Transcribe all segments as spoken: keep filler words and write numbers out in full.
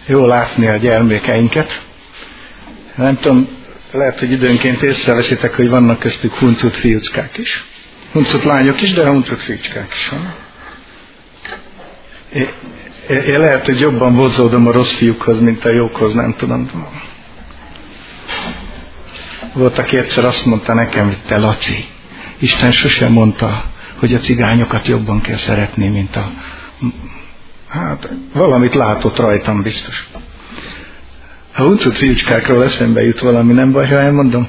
jó látni a gyermekeinket. Nem tudom, lehet, hogy időnként észreveszitek, hogy vannak köztük huncut fiúcskák is. Huncut lányok is, de huncut fiúcskák is van. Én, én lehet, hogy jobban vonzódom a rossz fiúkhoz, mint a jókhoz, nem tudom. Volt, aki egyszer azt mondta nekem, hogy te Laci, Isten sosem mondta, hogy a cigányokat jobban kell szeretni, mint a... Hát, valamit látott rajtam biztos. A huncut fiúcskákról eszembe jut valami, nem baj, ha elmondom.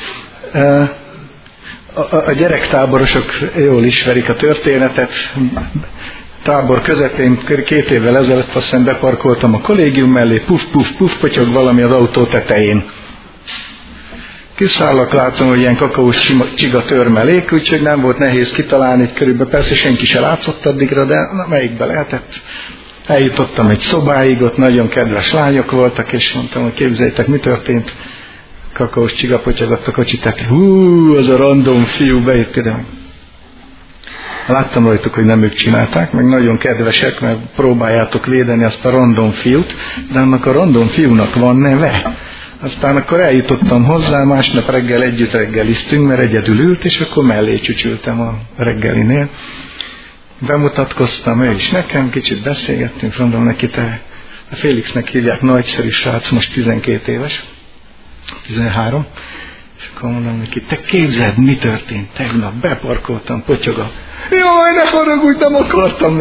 A, a, a gyerektáborosok jól ismerik a történetet. Tábor közepén két évvel ezelőtt azt hiszem beparkoltam a kollégium mellé, puf, puf, puf, potyog valami az autó tetején. Kiszállak, látom, hogy ilyen kakaós csiga törmelék, úgyhogy nem volt nehéz kitalálni, hogy körülbelül persze senki se látszott addigra, de na, melyikbe lehetett. Eljutottam egy szobáig, ott nagyon kedves lányok voltak, és mondtam, hogy képzeljétek, mi történt. Kakaós csiga potyogott a kocsi tetején. Hú, az a random fiú bejött ide. Láttam rajtuk, hogy nem ők csinálták, meg nagyon kedvesek, mert próbáljátok védeni azt a random fiút, de annak a random fiúnak van neve. Aztán akkor eljutottam hozzá, másnap reggel együtt reggeliztünk, mert egyedül ült, és akkor mellé csücsültem a reggelinél. Bemutatkoztam, ő is nekem, kicsit beszélgettünk, mondom neki, te a Félixnek hívják, nagyszerű srác, most tizenkét éves, tizenhárom, és akkor mondom neki, te képzeld, mi történt tegnap, beparkoltam, potyog a... Jaj, ne haragudj, nem akartam.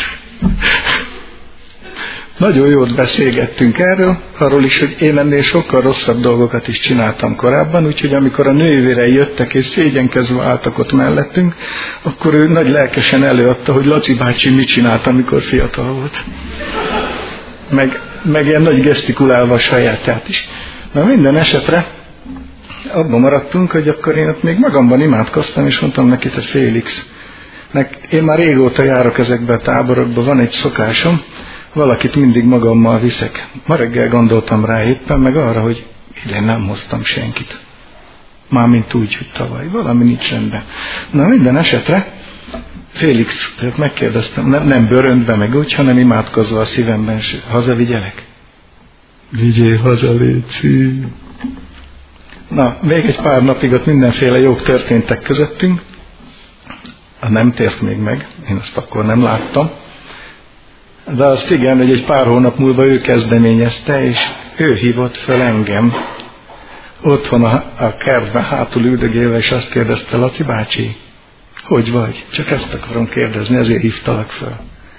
Nagyon jót beszélgettünk erről, arról is, hogy én ennél sokkal rosszabb dolgokat is csináltam korábban, úgyhogy amikor a nővérei jöttek és szégyenkezve álltak ott mellettünk, akkor ő nagy lelkesen előadta, hogy Laci bácsi mit csinált, amikor fiatal volt. Meg, meg ilyen nagy gesztikulálva a sajátját is. Na minden esetre abban maradtunk, hogy akkor én ott még magamban imádkoztam, és mondtam neki, hogy Félix, én már régóta járok ezekbe a táborokba, van egy szokásom, valakit mindig magammal viszek. Ma reggel gondoltam rá éppen, meg arra, hogy idén nem hoztam senkit. Mármint úgy, hogy tavaly. Valami nincs rendben. Na minden esetre Félix, tehát megkérdeztem, nem, nem bőröntbe meg úgy, hanem imádkozva a szívemben, hazavigyelek? Vigyél haza, léci. Na, még egy pár napig ott mindenféle jók történtek közöttünk. Nem tért még meg, én azt akkor nem láttam. De azt igen, hogy egy pár hónap múlva ő kezdeményezte, és ő hívott fel engem otthon a, a kertben hátul üldögélve, és azt kérdezte, Laci bácsi, hogy vagy? Csak ezt akarom kérdezni, ezért hívtalak fel.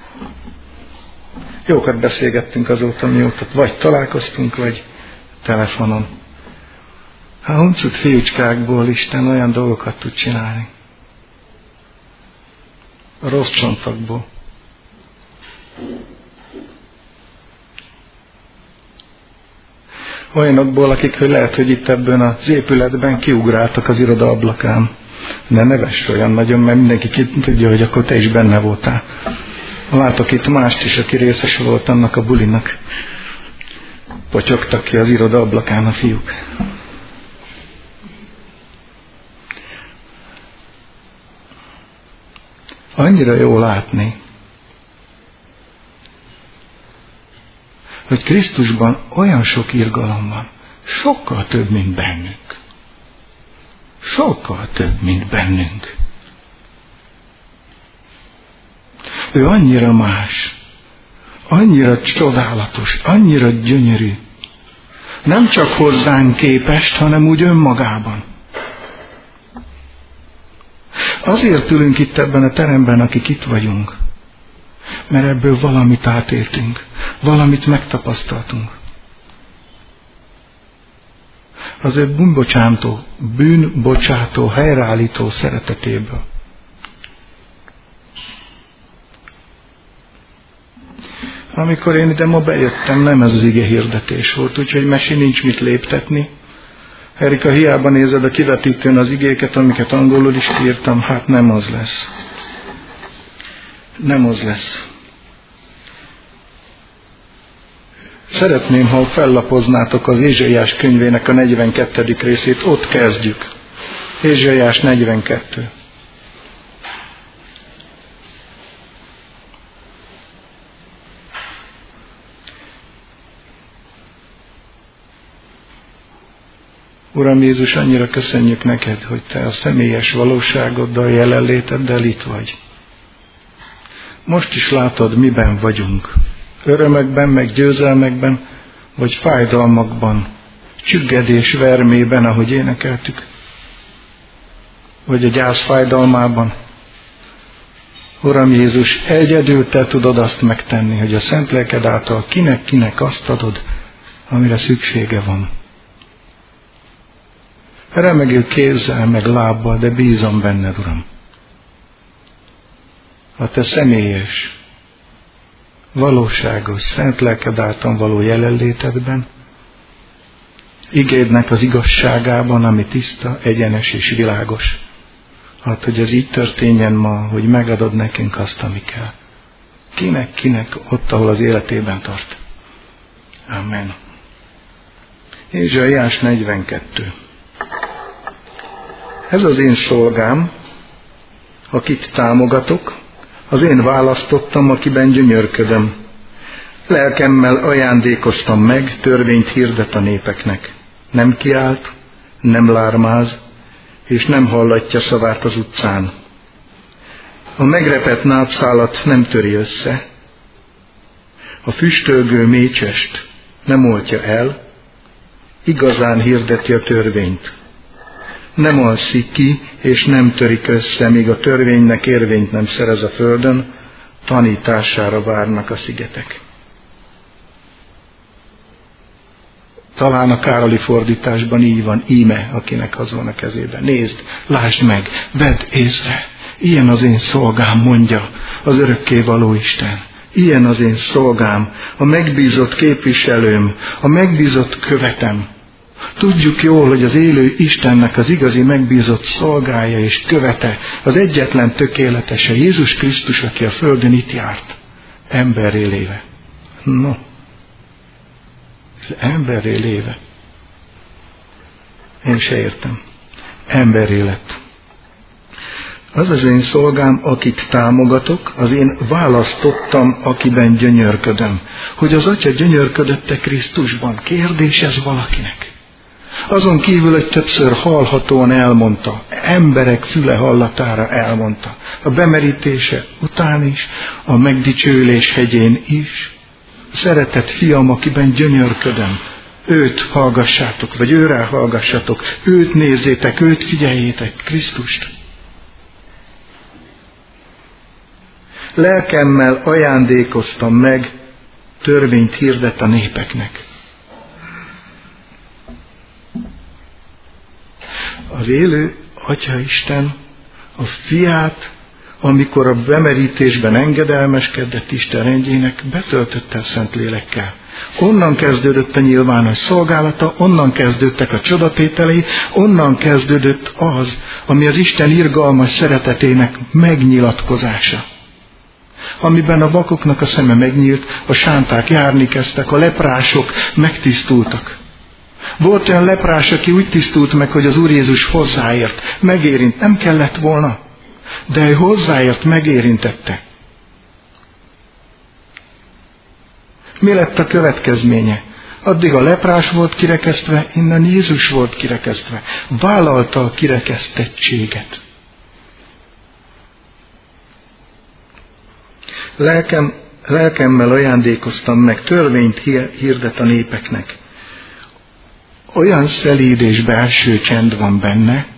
Jókat beszélgettünk azóta, mióta vagy találkoztunk, vagy telefonon. A huncut fiúcskákból Isten olyan dolgokat tud csinálni. A rossz csontokból. Olyanokból, akik hogy lehet, hogy itt ebben az épületben kiugráltak az iroda ablakán. De ne vess olyan nagyon, mert mindenki tudja, hogy akkor te is benne voltál. Látok itt mást is, aki részes volt annak a bulinak. Potyogtak ki az iroda ablakán a fiúk. Annyira jó látni, hogy Krisztusban olyan sok irgalom van, sokkal több, mint bennünk. Sokkal több, mint bennünk. Ő annyira más, annyira csodálatos, annyira gyönyörű. Nem csak hozzánk képest, hanem úgy önmagában. Azért ülünk itt ebben a teremben, akik itt vagyunk, mert ebből valamit átéltünk, valamit megtapasztaltunk. Az ő bűnbocsátó, bűnbocsátó, helyreállító szeretetéből. Amikor én ide ma bejöttem, nem ez az ige hirdetés volt, úgyhogy mesi nincs mit léptetni. Erika, hiába nézed a kivetítőn az igéket, amiket angolul is írtam, hát nem az lesz. Nem az lesz. Szeretném, ha fellapoznátok az Ézsaiás könyvének a negyvenkettedik részét, ott kezdjük. Ézsaiás negyvenkettő. Uram Jézus, annyira köszönjük neked, hogy te a személyes valóságoddal, jelenléteddel itt vagy. Most is látod, miben vagyunk. Örömökben, meg győzelmekben, vagy fájdalmakban, csüggedés vermében, ahogy énekeltük, vagy a gyász fájdalmában. Uram Jézus, egyedül te tudod azt megtenni, hogy a szent lelked által kinek-kinek azt adod, amire szüksége van. Remegő kézzel, meg lábbal, de bízom benned, Uram. A te személyes, valóságos, szent lelked által való jelenlétedben, igédnek az igazságában, ami tiszta, egyenes és világos. Hát, hogy ez így történjen ma, hogy megadod nekünk azt, ami kell. Kinek-kinek ott, ahol az életében tart. Amen. Ézsaiás negyvenkettő. Ez az én szolgám, akit támogatok, az én választottam, akiben gyönyörködöm. Lelkemmel ajándékoztam meg, törvényt hirdet a népeknek. Nem kiált, nem lármáz, és nem hallatja szavát az utcán. A megrepett nápszálat nem töri össze, a füstölgő mécsest nem oltja el, igazán hirdeti a törvényt. Nem alszik ki, és nem törik össze, míg a törvénynek érvényt nem szerez a földön, tanítására várnak a szigetek. Talán a Károli fordításban így van, íme, akinek az van a kezében. Nézd, lásd meg, vedd észre. Ilyen az én szolgám, mondja az örökkévaló Isten. Ilyen az én szolgám, a megbízott képviselőm, a megbízott követem. Tudjuk jól, hogy az élő Istennek az igazi megbízott szolgája és követe, az egyetlen tökéletese, Jézus Krisztus, aki a földön itt járt, emberré léve. No, emberré léve. Én se értem. Emberré lett. Az az én szolgám, akit támogatok, az én választottam, akiben gyönyörködöm. Hogy az Atya gyönyörködött-e Krisztusban? Kérdés ez valakinek. Azon kívül, hogy többször hallhatóan elmondta, emberek füle hallatára elmondta. A bemerítése után is, a megdicsőlés hegyén is. Szeretett fiam, akiben gyönyörködöm, őt hallgassátok, vagy őrá hallgassatok, őt nézzétek, őt figyeljétek, Krisztust. Lelkemmel ajándékoztam meg, törvényt hirdet a népeknek. Az élő Atya Isten a fiát, amikor a bemerítésben engedelmeskedett Isten rendjének, betöltötte a Szentlélekkel. Onnan kezdődött a nyilvános szolgálata, onnan kezdődtek a csodatételei, onnan kezdődött az, ami az Isten irgalmas szeretetének megnyilatkozása. Amiben a vakoknak a szeme megnyílt, a sánták járni kezdtek, a leprások megtisztultak. Volt olyan leprás, aki úgy tisztult meg, hogy az Úr Jézus hozzáért, megérint, nem kellett volna, de ő hozzáért, megérintette. Mi lett a következménye? Addig a leprás volt kirekesztve, innen Jézus volt kirekesztve. Vállalta a kirekesztettséget. Lelkem, lelkemmel ajándékoztam meg, törvényt hirdet a népeknek. Olyan szelíd és belső csend van benne,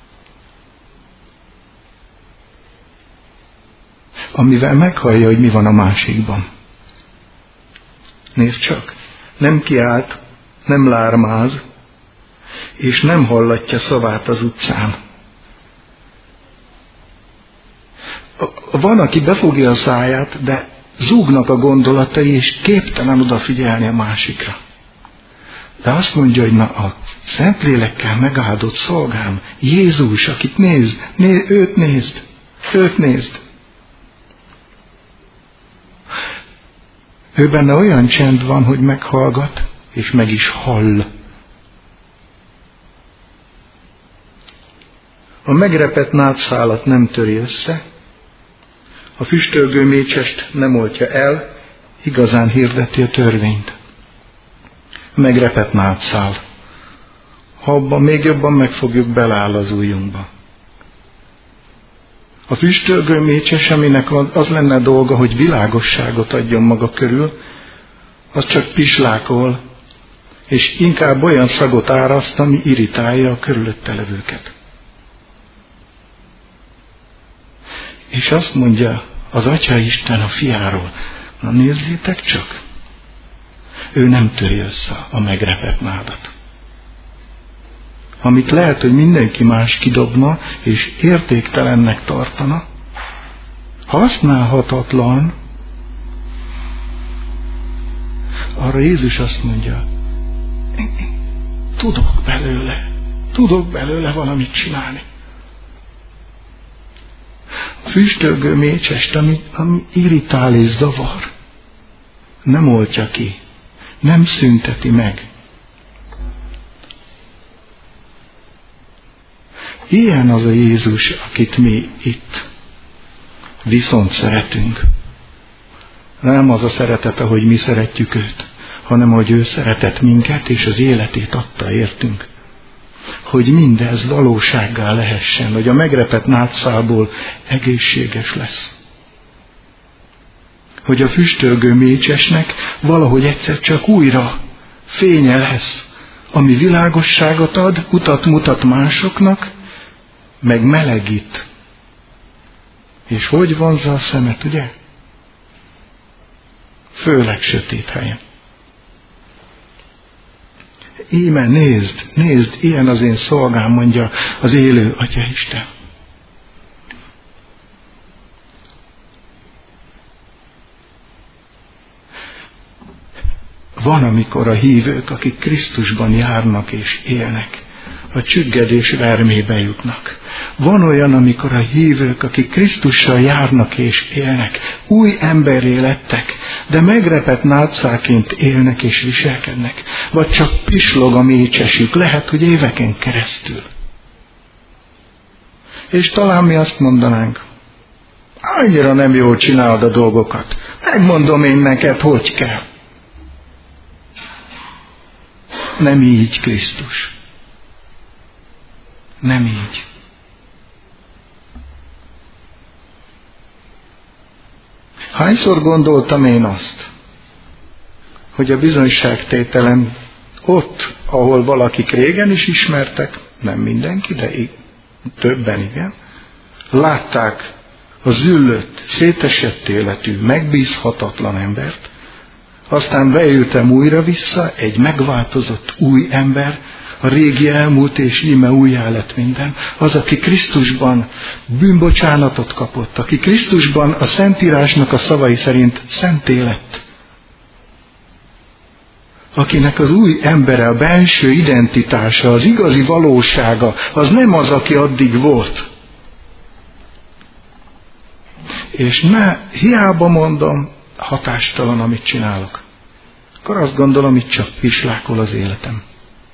amivel meghallja, hogy mi van a másikban. Nézd csak, nem kiált, nem lármáz, és nem hallatja szavát az utcán. Van, aki befogja a száját, de zúgnak a gondolatai, és képtelen odafigyelni a másikra. De azt mondja, hogy na, a Szentlélekkel megáldott szolgám, Jézus, akit nézd, nézd, őt nézd, őt nézd. Ő benne olyan csend van, hogy meghallgat, és meg is hall. A megrepett nátszálat nem töri össze, a füstölgő mécsest nem oltja el, igazán hirdeti a törvényt. Megrepett nátszál. ha abban még jobban megfogjuk, beleáll az ujjunkba. A füstölgő mécses, aminek az lenne dolga, hogy világosságot adjon maga körül, az csak pislákol, és inkább olyan szagot áraszt, ami irritálja a körülötte levőket. És azt mondja az Atya Isten a fiáról, na nézzétek csak, ő nem töri össze a megrepett nádat. Amit lehet, hogy mindenki más kidobna, és értéktelennek tartana, használhatatlan, arra Jézus azt mondja, tudok belőle, tudok belőle valamit csinálni. A füstölgő mécsest, ami, ami irritál és zavar, nem oltja ki, nem szünteti meg. Ilyen az a Jézus, akit mi itt viszont szeretünk. Nem az a szeretet, ahogy mi szeretjük őt, hanem hogy ő szeretett minket, és az életét adta értünk. Hogy mindez valósággá lehessen, hogy a megrepett nátszából egészséges lesz. Hogy a füstölgő mécsesnek valahogy egyszer csak újra fénye lesz, ami világosságot ad, utat mutat másoknak, meg melegít. És hogy vonzza a szemet, ugye? Főleg sötét helyen. Íme nézd, nézd, ilyen az én szolgám, mondja az élő Atya Isten. Van, amikor a hívők, akik Krisztusban járnak és élnek, a csüggedés vermébe jutnak. Van olyan, amikor a hívők, akik Krisztussal járnak és élnek, új emberré lettek, de megrepett nátszáként élnek és viselkednek. Vagy csak pislog a mécsesük, lehet, hogy éveken keresztül. És talán mi azt mondanánk, annyira nem jól csinálod a dolgokat, megmondom én neked, hogy kell. Nem így Krisztus. Nem így. Hányszor gondoltam én azt, hogy a bizonyságtételen ott, ahol valakik régen is ismertek, nem mindenki, de többen igen, látták a züllött, szétesett életű, megbízhatatlan embert, aztán beültem újra vissza, egy megváltozott új ember, a régi elmúlt, és íme újjá lett minden. Az, aki Krisztusban bűnbocsánatot kapott, aki Krisztusban a Szentírásnak a szavai szerint szenté lett. Akinek az új embere, a belső identitása, az igazi valósága, az nem az, aki addig volt. És ne, hiába mondom, hatástalan, amit csinálok. Akkor azt gondolom, itt csak pislákol az életem.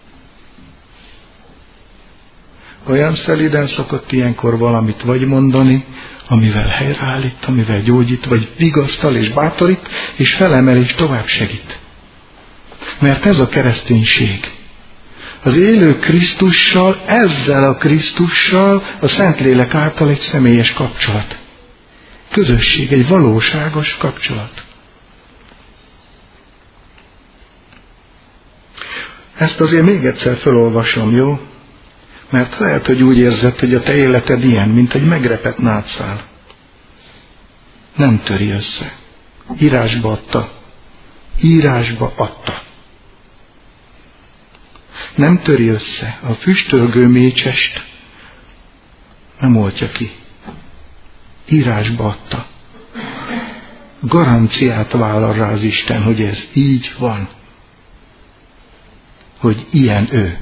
Olyan szeliden szokott ilyenkor valamit vagy mondani, amivel helyreállít, amivel gyógyít, vagy vigasztal és bátorít, és felemel és tovább segít. Mert ez a kereszténység. Az élő Krisztussal, ezzel a Krisztussal, a Szentlélek által egy személyes kapcsolat. Közösség, egy valóságos kapcsolat. Ezt azért még egyszer felolvasom, jó? Mert lehet, hogy úgy érzed, hogy a te életed ilyen, mint egy megrepett nátszál. Nem töri össze. Írásba adta. Írásba adta. Nem töri össze. A füstölgő mécsest nem oltja ki. Írásba adta. Garanciát vállal rá az Isten, hogy ez így van. Hogy ilyen ő.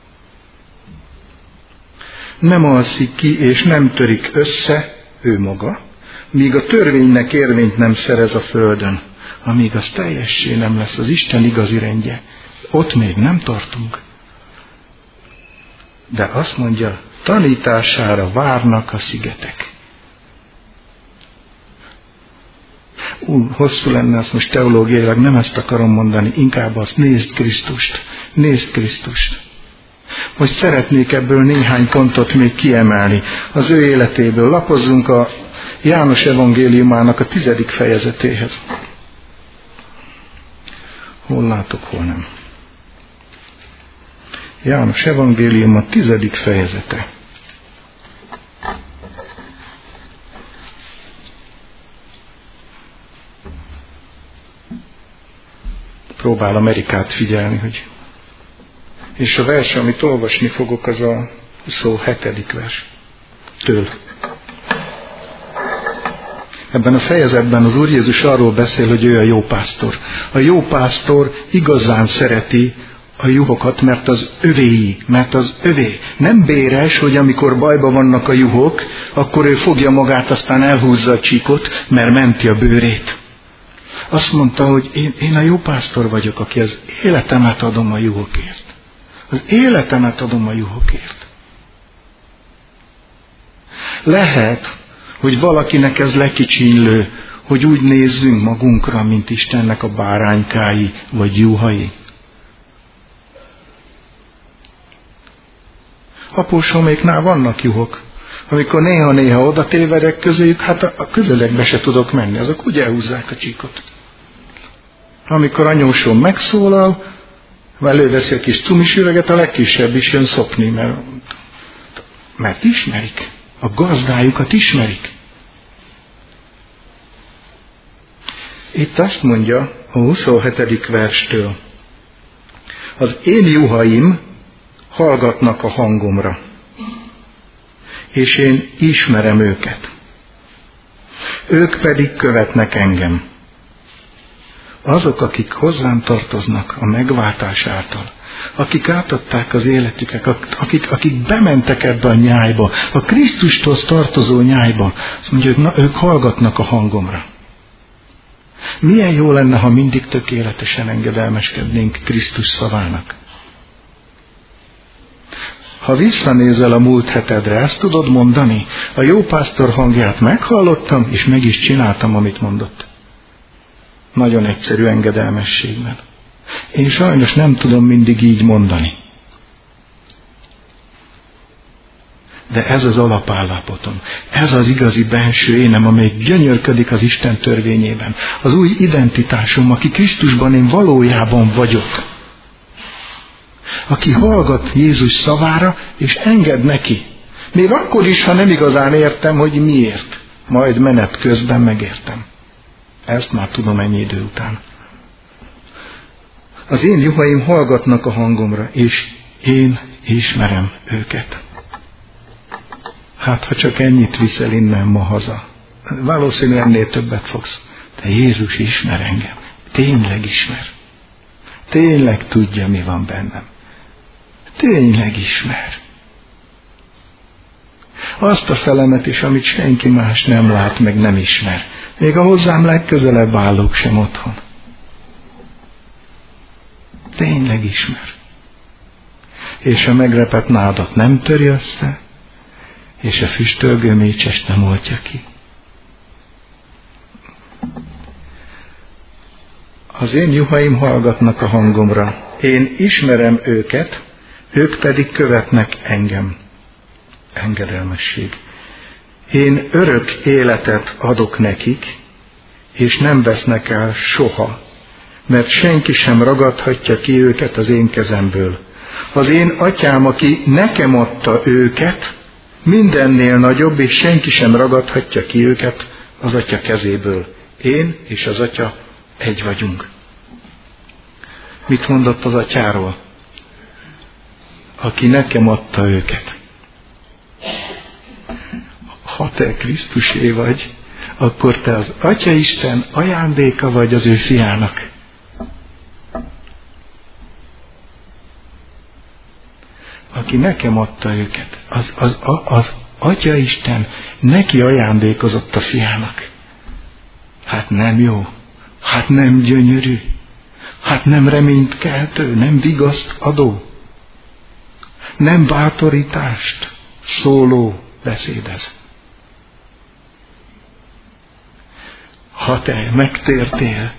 Nem alszik ki és nem törik össze ő maga, míg a törvénynek érvényt nem szerez a földön, amíg az teljessé nem lesz az Isten igazi rendje. Ott még nem tartunk. De azt mondja, tanítására várnak a szigetek. Ú, hosszú lenne, azt most teológiailag nem ezt akarom mondani, inkább azt, nézd Krisztust, nézd Krisztust. Most szeretnék ebből néhány pontot még kiemelni az ő életéből. Lapozzunk a János evangéliumának a tizedik fejezetéhez. Hol látok, hol nem. János evangélium a tizedik fejezete. Próbál Amerikát figyelni, hogy... És a vers, amit olvasni fogok, az a huszonhetedik vers től. Ebben a fejezetben az Úr Jézus arról beszél, hogy ő a jó pásztor. A jó pásztor igazán szereti a juhokat, mert az övéi, mert az övé. Nem béres, hogy amikor bajba vannak a juhok, akkor ő fogja magát, aztán elhúzza a csíkot, mert menti a bőrét. Azt mondta, hogy én, én a jó pásztor vagyok, aki az életemet adom a juhokért. Az életemet adom a juhokért. Lehet, hogy valakinek ez lekicsinlő, hogy úgy nézzünk magunkra, mint Istennek a báránykái vagy juhai. Apósoméknál vannak juhok. Amikor néha-néha oda tévedek közéjük, hát a közelekbe se tudok menni, azok úgy elhúzzák a csíkot. Amikor anyósom megszólal, előveszi a kis cumis üveget, a legkisebb is jön szopni, mert, mert ismerik. A gazdájukat ismerik. Itt azt mondja a huszonhetedik verstől. Az én juhaim hallgatnak a hangomra, és én ismerem őket. Ők pedig követnek engem. Azok, akik hozzám tartoznak a megváltás által, akik átadták az életüket, akik, akik bementek ebbe a nyájba, a Krisztushoz tartozó nyájba, azt mondja, hogy na, ők hallgatnak a hangomra. Milyen jó lenne, ha mindig tökéletesen engedelmeskednénk Krisztus szavának. Ha visszanézel a múlt hetedre, ezt tudod mondani? A jó pásztor hangját meghallottam, és meg is csináltam, amit mondott. Nagyon egyszerű engedelmességben. Én sajnos nem tudom mindig így mondani. De ez az alapállapotom. Ez az igazi belső énem, amely gyönyörködik az Isten törvényében. Az új identitásom, aki Krisztusban én valójában vagyok. Aki hallgat Jézus szavára, és enged neki. Még akkor is, ha nem igazán értem, hogy miért. Majd menet közben megértem. Ezt már tudom ennyi idő után. Az én juhaim hallgatnak a hangomra, és én ismerem őket. Hát, ha csak ennyit viszel innen ma haza, valószínűleg ennél többet fogsz. De Jézus ismer engem. Tényleg ismer. Tényleg tudja, mi van bennem. Tényleg ismer. Azt a felemet is, amit senki más nem lát, meg nem ismer. Még a hozzám legközelebb állók sem otthon. Tényleg ismer. És a megrepett nádat nem töri össze, és a füstölgő mécsest nem oltja ki. Az én juhaim hallgatnak a hangomra. Én ismerem őket, ők pedig követnek engem. Engedelmesség. Én örök életet adok nekik, és nem vesznek el soha, mert senki sem ragadhatja ki őket az én kezemből. Az én atyám, aki nekem adta őket, mindennél nagyobb, és senki sem ragadhatja ki őket az atya kezéből. Én és az atya egy vagyunk. Mit mondott az atyáról? Aki nekem adta őket. Ha te Krisztusé vagy, akkor te az Atya Isten ajándéka vagy az ő fiának. Aki nekem adta őket, az, az, az Atya Isten neki ajándékozott a fiának. Hát nem jó, hát nem gyönyörű, hát nem reménykeltő, nem vigaszt adó, nem bátorítást szóló beszédez. Ha te megtértél,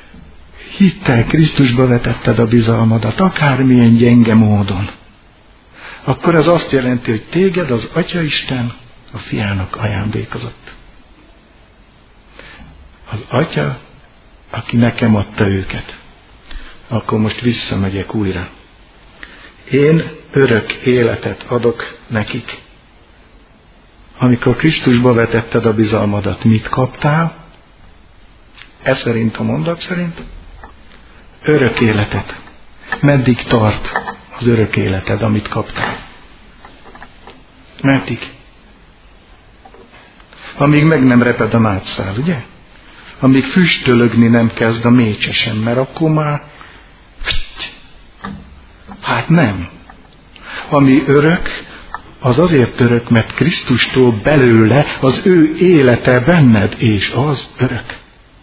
hittel Krisztusba vetetted a bizalmadat, akármilyen gyenge módon, akkor ez azt jelenti, hogy téged az Atyaisten a fiának ajándékozott. Az Atya, aki nekem adta őket. Akkor most visszamegyek újra. Én örök életet adok nekik. Amikor Krisztusba vetetted a bizalmadat, mit kaptál? Ez szerint a mondat szerint? Örök életet. Meddig tart az örök életed, amit kaptál? Meddig? Amíg meg nem reped a nátszál, ugye? Amíg füstölögni nem kezd a mécsesen, mert akkor már... Hát nem. Ami örök, az azért örök, mert Krisztustól belőle az ő élete benned, és az örök.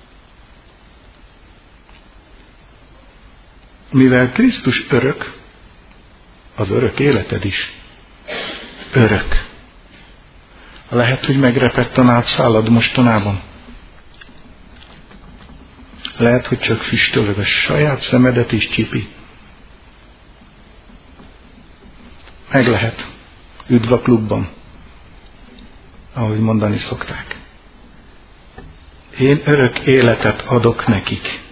Mivel Krisztus örök, az örök életed is örök. Lehet, hogy megrepett a nátszálad mostanában. Lehet, hogy csak füstölög a saját szemedet is csipi. Meg lehet. Üdv a klubban, ahogy mondani szokták. Én örök életet adok nekik,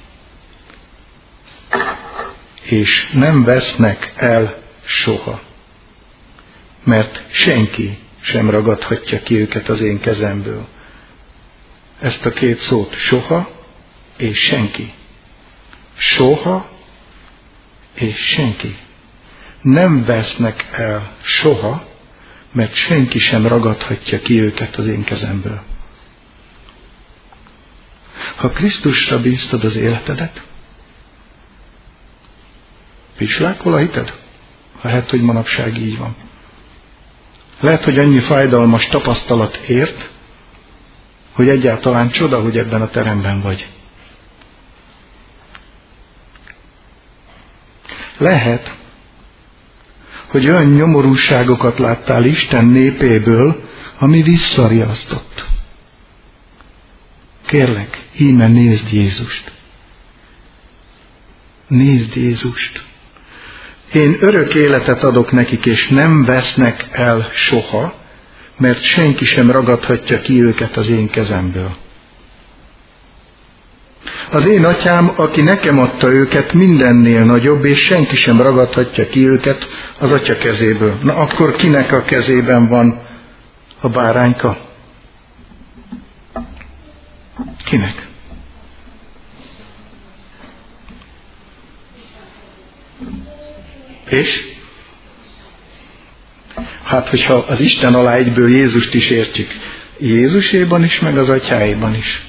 és nem vesznek el soha, mert senki sem ragadhatja ki őket az én kezemből. Ezt a két szót, soha és senki. Soha és senki. Nem vesznek el soha, mert senki sem ragadhatja ki őket az én kezemből. Ha Krisztusra bíztad az életedet, pislákol a hited? Lehet, hogy manapság így van. Lehet, hogy annyi fájdalmas tapasztalat ért, hogy egyáltalán csoda, hogy ebben a teremben vagy. Lehet, hogy olyan nyomorúságokat láttál Isten népéből, ami visszariasztott. Kérlek, íme nézd Jézust. Nézd Jézust. Én örök életet adok nekik, és nem vesznek el soha, mert senki sem ragadhatja ki őket az én kezemből. Az én atyám, aki nekem adta őket, mindennél nagyobb, és senki sem ragadhatja ki őket az atya kezéből. Na akkor kinek a kezében van a bárányka? Kinek? És? Hát, hogyha az Isten alá egyből Jézust is értjük. Jézuséban is, meg az atyáéban is.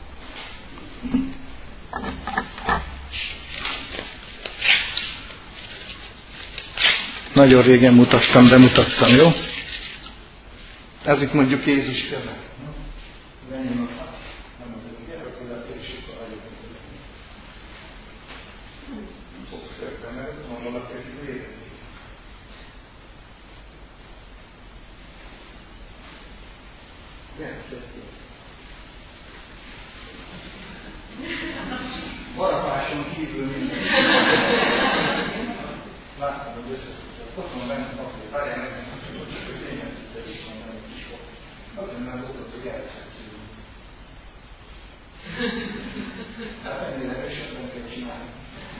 Nagyon régen mutattam, de mutattam, jó? Ez itt mondjuk Jézus keze. Varapáson kívül minden. Láttam, hogy összetudt. Ott van benne papír. Várjál nekem, hogy tényleg te viszont egy kis volt. Azért nem volt, hogy elszakítjuk. Hát ennél esetben kell csinálni.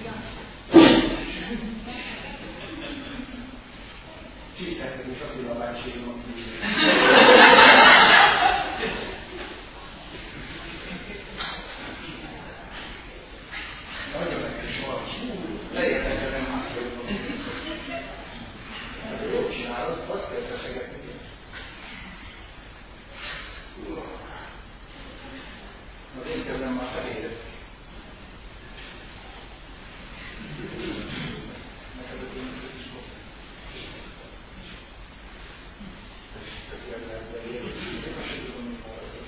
Csíkáltak és Attila bácségon kívül. Nagyon nekem van. Leértekezem már, hogy van. Hát jól csinálod, azt kell feszegetni. Az én kezem már felérett. Neked a tényleg is volt. Tökéletlen beérett. Én azt sem tudom, hogy maradok.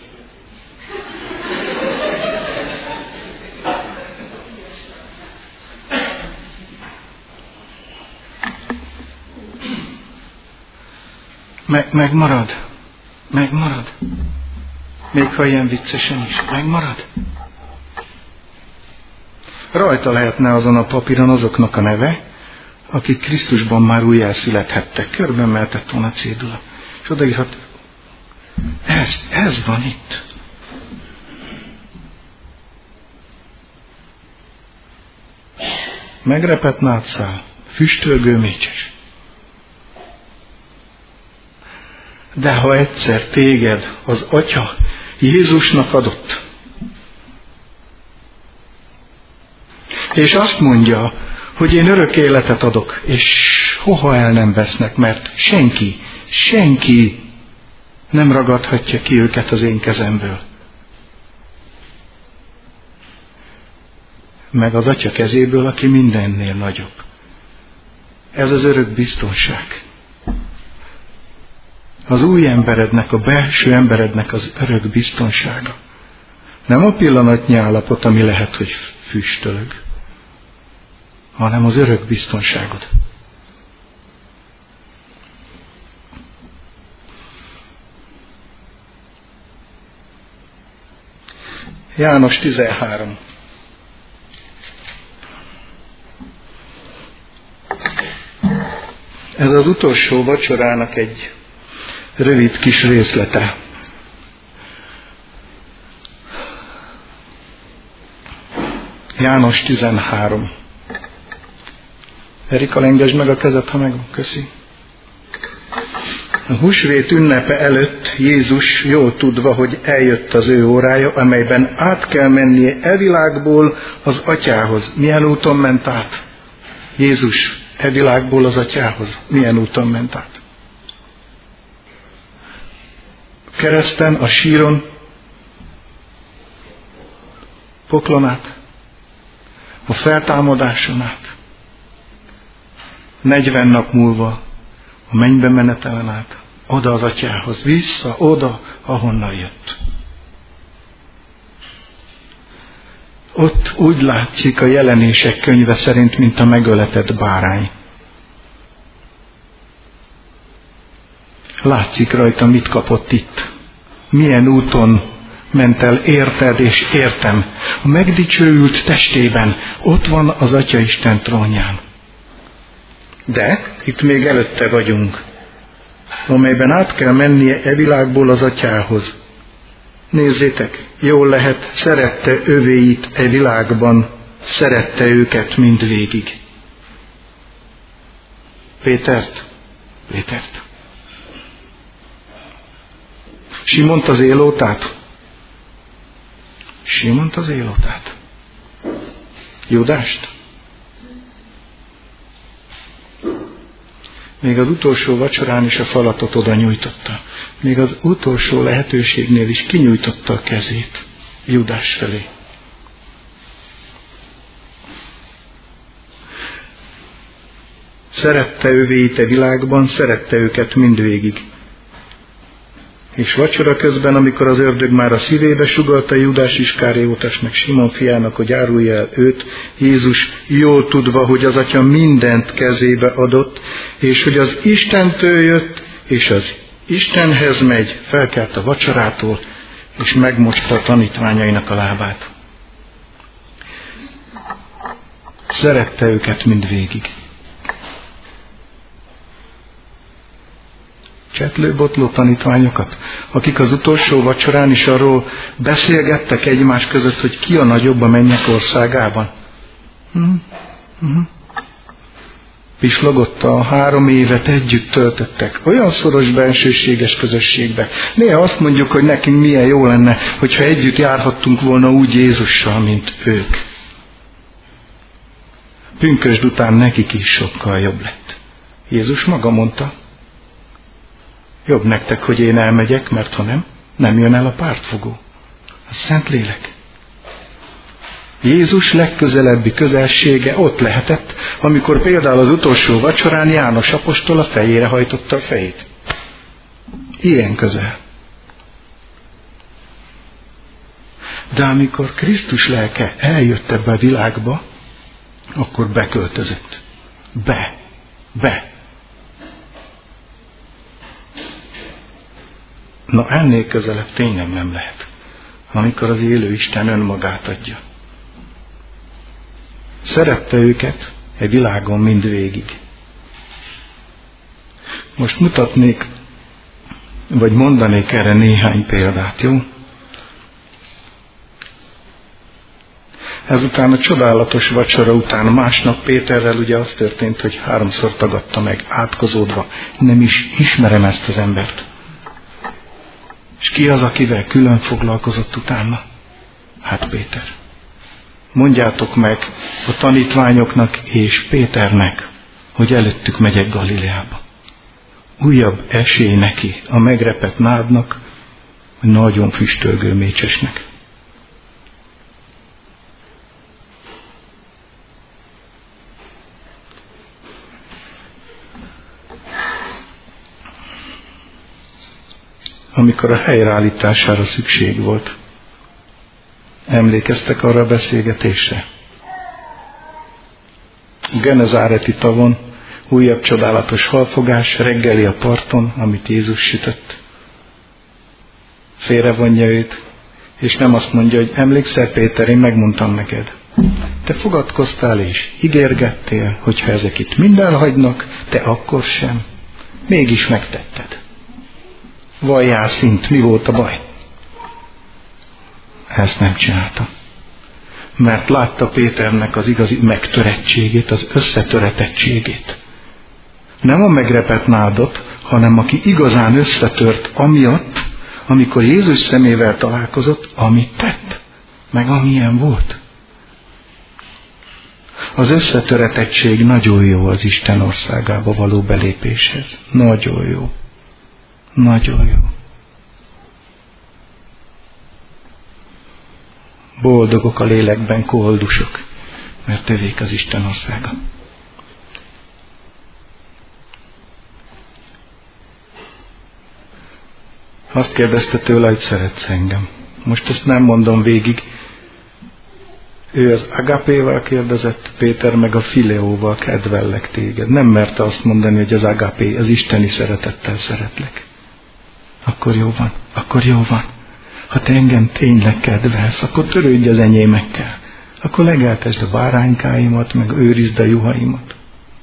Meg, megmarad. Megmarad. Még ha ilyen viccesen is. Megmarad. Rajta lehetne azon a papíron azoknak a neve, akik Krisztusban már újjászülethettek. Körben mehetett volna a cédula. És odaírhat, ez, ez van itt. Megrepett nátszál, füstölgő mécses. De ha egyszer téged az Atya Jézusnak adott, és azt mondja, hogy én örök életet adok, és soha el nem vesznek, mert senki, senki nem ragadhatja ki őket az én kezemből. Meg az Atya kezéből, aki mindennél nagyobb. Ez az örök biztonság. Az új emberednek, a belső emberednek az örök biztonsága. Nem a pillanatnyi állapot, ami lehet, hogy füstölög, hanem az örök biztonságod. János tizenhárom. Ez az utolsó vacsorának egy rövid kis részlete. János tizenhárom. Erika, lengesd meg a kezed, ha meg köszi. A húsvét ünnepe előtt Jézus jól tudva, hogy eljött az ő órája, amelyben át kell mennie e világból az Atyához. Milyen úton ment át? Jézus e világból az Atyához. Milyen úton ment át? Kereszten, a síron, poklon át, a feltámadáson át, negyven nap múlva a mennybe menetelen át, oda az Atyához, vissza, oda, ahonnan jött. Ott úgy látszik a Jelenések könyve szerint, mint a megöletett bárány. Látszik rajta, mit kapott itt. Milyen úton ment el érted és értem. A megdicsőült testében ott van az Atyaisten trónján. De itt még előtte vagyunk, amelyben át kell mennie e világból az Atyához. Nézzétek, jól lehet, szerette övéit e világban, szerette őket mindvégig. Pétert? Pétert. Simont az élótát? Simont az élótát. Judást? Még az utolsó vacsorán is a falatot oda nyújtotta. Még az utolsó lehetőségnél is kinyújtotta a kezét Judás felé. Szerette övéit a világban, szerette őket mindvégig. És vacsora közben, amikor az ördög már a szívébe sugallta Judás Iskáriótas meg Simon fiának, hogy árulja el őt, Jézus jól tudva, hogy az Atya mindent kezébe adott, és hogy az Istentől jött, és az Istenhez megy, felkelt a vacsorától, és megmosta a tanítványainak a lábát. Szerette őket mindvégig. Csetlő-botló tanítványokat, akik az utolsó vacsorán is arról beszélgettek egymás között, hogy ki a nagyobb a mennyek országában. Hm? Hm? Pislogott, a három évet együtt töltöttek, olyan szoros bensőséges közösségbe. Néha azt mondjuk, hogy nekünk milyen jó lenne, hogyha együtt járhattunk volna úgy Jézussal, mint ők. Pünkösd után nekik is sokkal jobb lett. Jézus maga mondta, jobb nektek, hogy én elmegyek, mert ha nem, nem jön el a pártfogó. A Szentlélek. Jézus legközelebbi közelsége ott lehetett, amikor például az utolsó vacsorán János apostol a fejére hajtotta a fejét. Ilyen közel. De amikor Krisztus lelke eljött ebbe a világba, akkor beköltözött. Be. Be. Na ennél közelebb tényleg nem lehet, amikor az élő Isten önmagát adja. Szerette őket, egy világon mindvégig. Most mutatnék, vagy mondanék erre néhány példát, jó? Ezután a csodálatos vacsora után másnap Péterrel ugye az történt, hogy háromszor tagadta meg, átkozódva. Nem is ismerem ezt az embert. És ki az, akivel külön foglalkozott utána? Hát Péter. Mondjátok meg a tanítványoknak és Péternek, hogy előttük megyek Galileába. Újabb esély neki, a megrepett nádnak, hogy nagyon füstölgő mécsesnek. Amikor a helyreállítására szükség volt, emlékeztek arra a beszélgetésre? Genezáreti tavon újabb csodálatos halfogás, reggeli a parton, amit Jézus sütött. Félrevonja őt, és nem azt mondja, hogy emlékszel Péter, én megmondtam neked. Te fogadkoztál és ígérgettél, hogyha ezek itt mind elhagynak, te akkor sem. Mégis megtetted. Valljál szint, mi volt a baj? Ezt nem csinálta. Mert látta Péternek az igazi megtörettségét, az összetöretettségét. Nem a megrepett nádot, hanem aki igazán összetört amiatt, amikor Jézus szemével találkozott, amit tett, meg amilyen volt. Az összetöretettség nagyon jó az Isten országába való belépéshez. Nagyon jó. Nagyon jó. Boldogok a lélekben koldusok, mert övék az Isten országa. Azt kérdezte tőle, hogy szeretsz engem. Most ezt nem mondom végig. Ő az agapéval kérdezett, Péter meg a fileóval, kedvellek téged. Nem merte azt mondani, hogy az agapé, az isteni szeretettel szeretlek. Akkor jó van, akkor jó van. Ha te engem tényleg kedvelsz, akkor törődj az enyémekkel. Akkor legeltesd a báránykáimat, meg őrizd a juhaimat.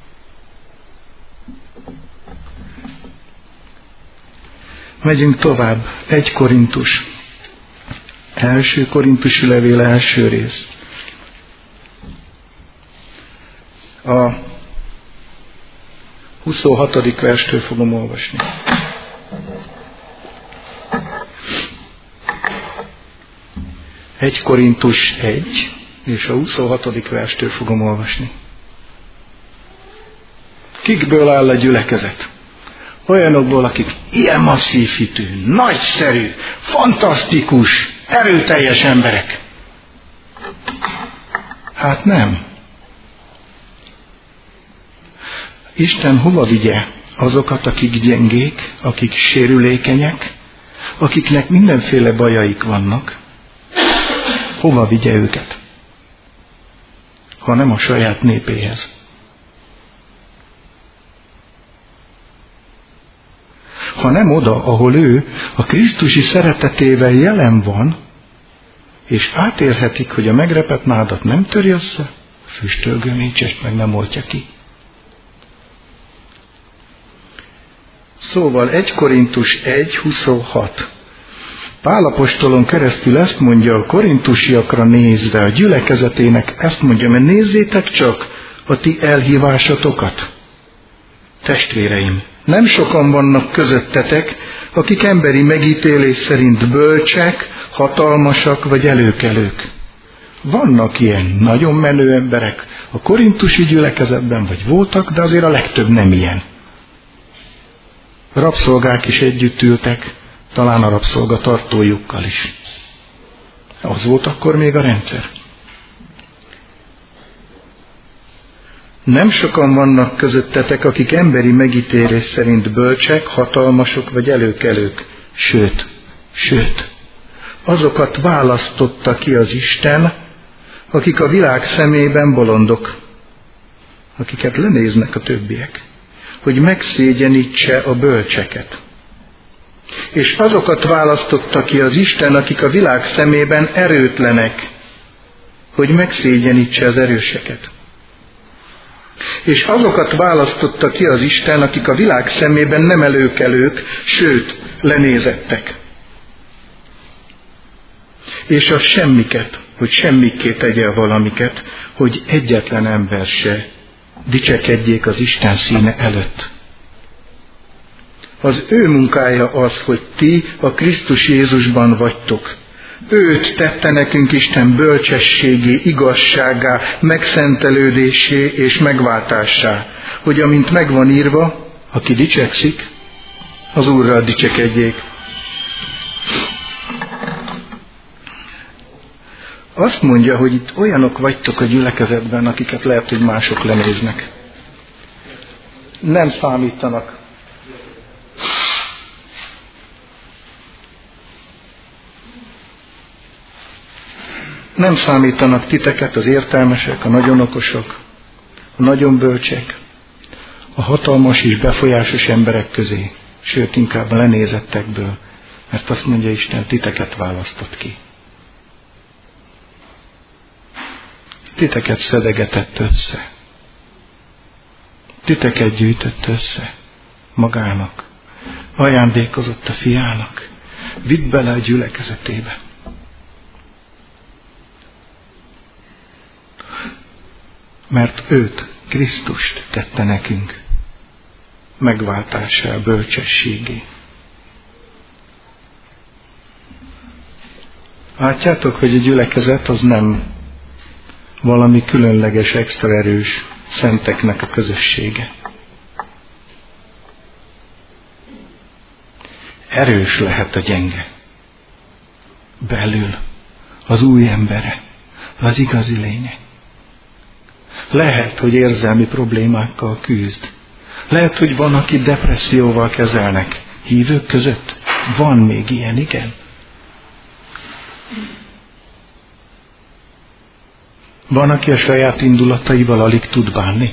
Megyünk tovább. Egy Korintus. Első Korintusi levél első rész. A huszonhatodik verstől fogom olvasni. Egy Korintus egy, és a huszonhatodik verstől fogom olvasni. Kikből áll a gyülekezet? Olyanokból, akik ilyen masszív hitű, nagyszerű, fantasztikus, erőteljes emberek. Hát nem. Isten hova vigye azokat, akik gyengék, akik sérülékenyek, akiknek mindenféle bajaik vannak? Hova vigye őket? Ha nem a saját népéhez. Ha nem oda, ahol ő a Krisztusi szeretetével jelen van, és átélhetik, hogy a megrepett nádat nem töri össze, füstölgő mécsest meg nem oltja ki. Szóval egy Korintus egy huszonhat. Pál apostolon keresztül ezt mondja a korintusiakra nézve, a gyülekezetének ezt mondja, mert nézzétek csak a ti elhívásotokat. Testvéreim, nem sokan vannak közöttetek, akik emberi megítélés szerint bölcsek, hatalmasak vagy előkelők. Vannak ilyen nagyon menő emberek a korintusi gyülekezetben, vagy voltak, de azért a legtöbb nem ilyen. Rabszolgák is együtt ültek, talán a rabszolgatartójukkal is. Az volt akkor még a rendszer. Nem sokan vannak közöttetek, akik emberi megítélés szerint bölcsek, hatalmasok vagy előkelők. Sőt, sőt, azokat választotta ki az Isten, akik a világ szemében bolondok, akiket lenéznek a többiek, hogy megszégyenítse a bölcseket. És azokat választotta ki az Isten, akik a világ szemében erőtlenek, hogy megszégyenítse az erőseket. És azokat választotta ki az Isten, akik a világ szemében nem előkelők, sőt, lenézettek. És a semmiket, hogy semmikké tegye valamiket, hogy egyetlen ember se dicsekedjék az Isten színe előtt. Az ő munkája az, hogy ti a Krisztus Jézusban vagytok. Őt tette nekünk Isten bölcsességé, igazságá, megszentelődésé és megváltássá, hogy amint megvan írva, aki dicsekszik, az Úrral dicsekedjék. Azt mondja, hogy itt olyanok vagytok a gyülekezetben, akiket lehet, hogy mások lenéznek. Nem számítanak. Nem számítanak titeket az értelmesek, a nagyon okosok, a nagyon bölcsek, a hatalmas és befolyásos emberek közé, sőt inkább a lenézettekből, mert azt mondja Isten, titeket választott ki. Titeket szedegetett össze. Titeket gyűjtött össze magának. Ajándékozott a fiának. Vidd bele a gyülekezetébe. Mert őt, Krisztust tette nekünk megváltássá, bölcsességé. Látjátok, hogy a gyülekezet az nem valami különleges, extra erős szenteknek a közössége. Erős lehet a gyenge. Belül az új embere, az igazi lényeg. Lehet, hogy érzelmi problémákkal küzd. Lehet, hogy van, aki depresszióval kezelnek. Hívők között van még ilyen, igen. Van, aki a saját indulataival alig tud bánni.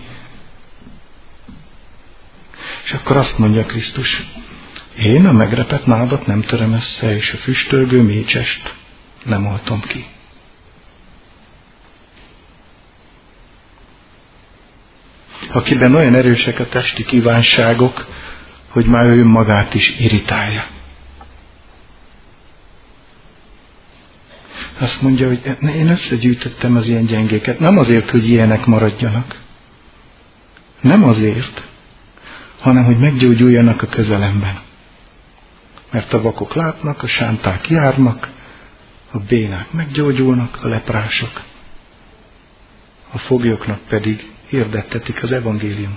És akkor azt mondja Krisztus, én a megrepett nádat nem töröm össze, és a füstölgő mécsest nem oltom ki. Akiben olyan erősek a testi kívánságok, hogy már ő magát is irritálja. Azt mondja, hogy én összegyűjtöttem az ilyen gyengéket, nem azért, hogy ilyenek maradjanak. Nem azért, hanem, hogy meggyógyuljanak a közelemben. Mert a vakok látnak, a sánták járnak, a bénák meggyógyulnak, a leprások. A foglyoknak pedig hirdettetik az evangélium.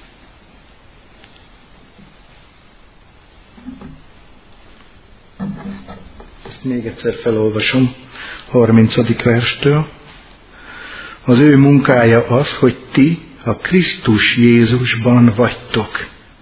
Ezt még egyszer felolvasom, harmincadik verstől. Az ő munkája az, hogy ti a Krisztus Jézusban vagytok.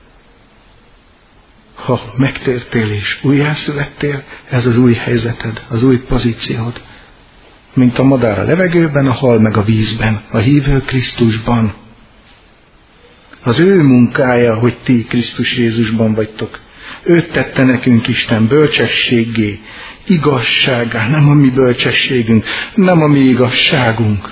Ha megtértél és újjászülettél, ez az új helyzeted, az új pozíciód. Mint a madár a levegőben, a hal meg a vízben, a hívő Krisztusban. Az ő munkája, hogy ti Krisztus Jézusban vagytok. Őt tette nekünk Isten bölcsességgé, igazságá, nem a mi bölcsességünk, nem a mi igazságunk.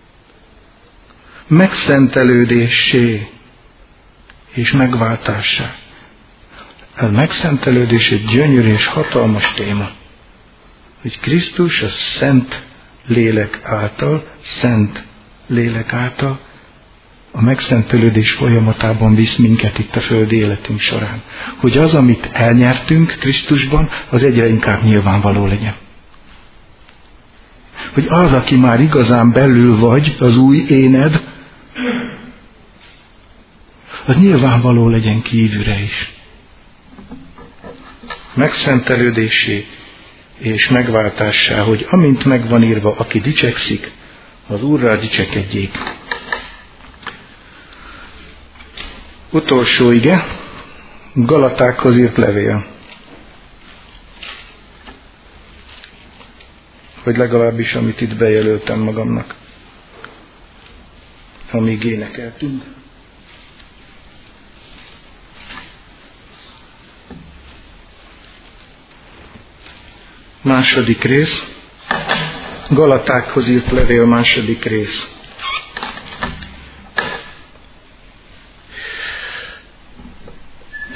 Megszentelődéssé és megváltássá. A megszentelődés egy gyönyörű és hatalmas téma. Hogy Krisztus a szent lélek által, szent lélek által a megszentelődés folyamatában visz minket itt a földi életünk során. Hogy az, amit elnyertünk Krisztusban, az egyre inkább nyilvánvaló legyen. Hogy az, aki már igazán belül vagy, az új éned, az nyilvánvaló legyen kívülre is. Megszentelődésé és megváltássá, hogy amint megvan írva, aki dicsekszik, az Úrral dicsekedjék. Utolsó ige, Galatákhoz írt levél. Vagy legalábbis, amit itt bejelöltem magamnak, amíg énekeltünk. Második rész, Galatákhoz írt levél második rész.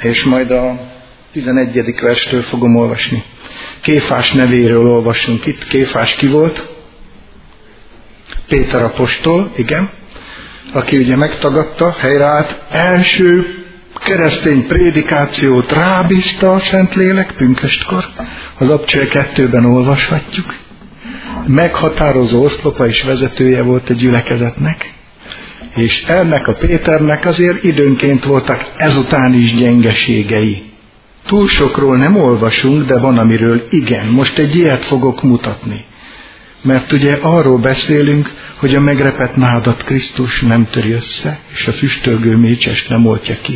És majd a tizenegyedik verstől fogom olvasni. Kéfás nevéről olvasunk itt. Kéfás ki volt? Péter apostol, igen, aki ugye megtagadta, helyreállt, első keresztény prédikációt rábízta a Szentlélek pünköstkor, az Apostolok kettőben olvashatjuk. Meghatározó oszlopa és vezetője volt a gyülekezetnek, és ennek a Péternek azért időnként voltak ezután is gyengeségei. Túl sokról nem olvasunk, de van amiről igen. Most egy ilyet fogok mutatni. Mert ugye arról beszélünk, hogy a megrepett nádat Krisztus nem töri össze, és a füstölgő mécsest nem oltja ki.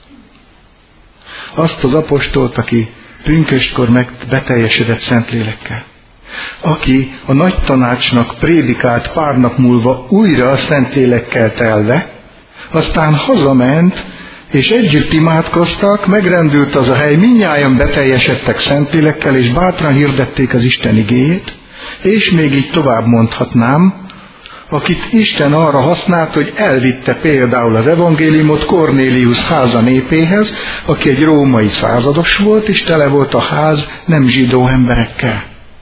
Azt az apostolt, aki pünköstkor meg beteljesedett Szentlélekkel, aki a nagy tanácsnak prédikált pár nap múlva újra a Szentlélekkel telve, aztán hazament, és együtt imádkoztak, megrendült az a hely, mindnyájan beteljesedtek Szentlélekkel, és bátran hirdették az Isten igéjét, és még így tovább mondhatnám, akit Isten arra használt, hogy elvitte például az evangéliumot Kornélius háza népéhez, aki egy római százados volt, és tele volt a ház nem zsidó emberekkel.